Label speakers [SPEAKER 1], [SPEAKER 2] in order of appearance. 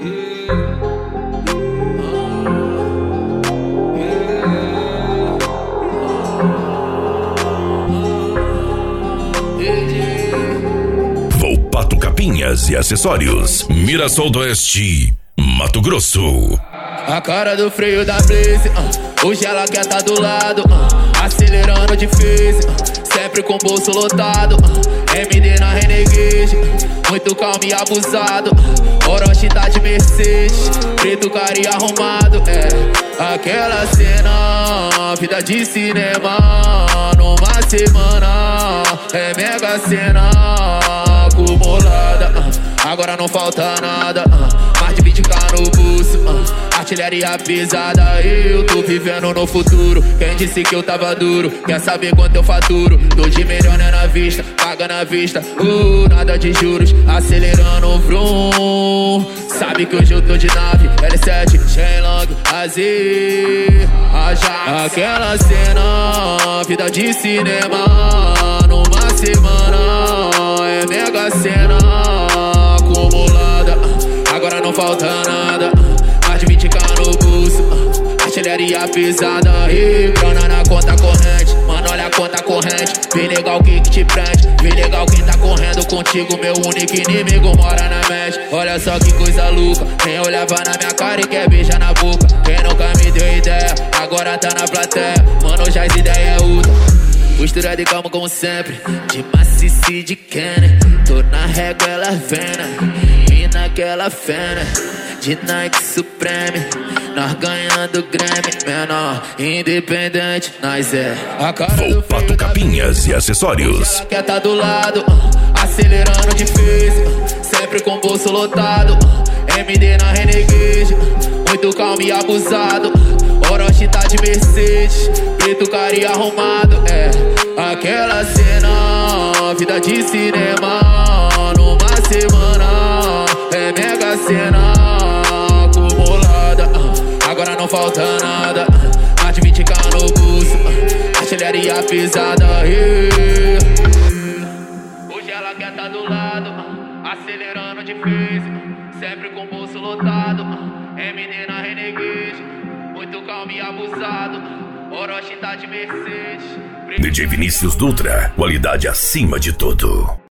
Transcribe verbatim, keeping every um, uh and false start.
[SPEAKER 1] Volpato Capinhas e Acessórios, Mirassol do Oeste, Mato Grosso.
[SPEAKER 2] A cara do freio da Blaze, uh, hoje ela quer tá do lado, uh, acelerando difícil, uh, sempre com o bolso lotado, uh, M D na Renegade, uh, muito calmo e abusado, uh, Orochi tá de Mercedes, preto cara e arrumado, é aquela cena, vida de cinema, numa semana, é mega cena acumulada, uh, agora não falta nada, uh, mais de vinte k no bolso, uh, artilharia pesada, eu tô vivendo no futuro. Quem disse que eu tava duro, quer saber quanto eu faturo? Tô de melhor né, na vista, paga na vista, uh, nada de juros, acelerando vrum. Sabe que hoje eu tô de nave, L sete, Shenlong, Azir, Aja. Aquela cena, vida de cinema, numa semana, é mega cena acumulada, agora não falta nada, mais de vinte k no bolso, uh, artilharia pesada e grana na conta corrente. Mano, olha a conta corrente, vem legal que que te prende, vem legal quem tá correndo contigo, meu único inimigo mora na mente. Olha só que coisa louca, quem olhava na minha cara e quer beijar na boca, quem nunca me deu ideia, agora tá na plateia, mano, já as ideias é outra. Postura de calma como sempre, de macice de Kenny, tô na régua ela vena, e naquela fena de Nike Supreme, nós ganhando Grammy, menor, independente, nós é a cara do
[SPEAKER 1] Volpato Capinhas e Acessórios.
[SPEAKER 2] Ela quer tá do lado, uh, acelerando difícil, uh, sempre com o bolso lotado, uh, M D na Renegade, uh, muito calmo e abusado, uh, Orochi tá de Mercedes, preto cara e arrumado, é aquela cena, vida de cinema, numa semana, é mega cena acumulada, uh, agora não falta nada, uh, mais de vinte k no bolso, uh, artilharia pesada, yeah. Hoje ela quer tá do lado, uh, acelerando difícil, uh, sempre com o bolso lotado, uh, M D na Renegade, muito calmo e abusado, uh, Orochi tá de Mercedes.
[SPEAKER 1] D J Vinícius Dutra, qualidade acima de tudo.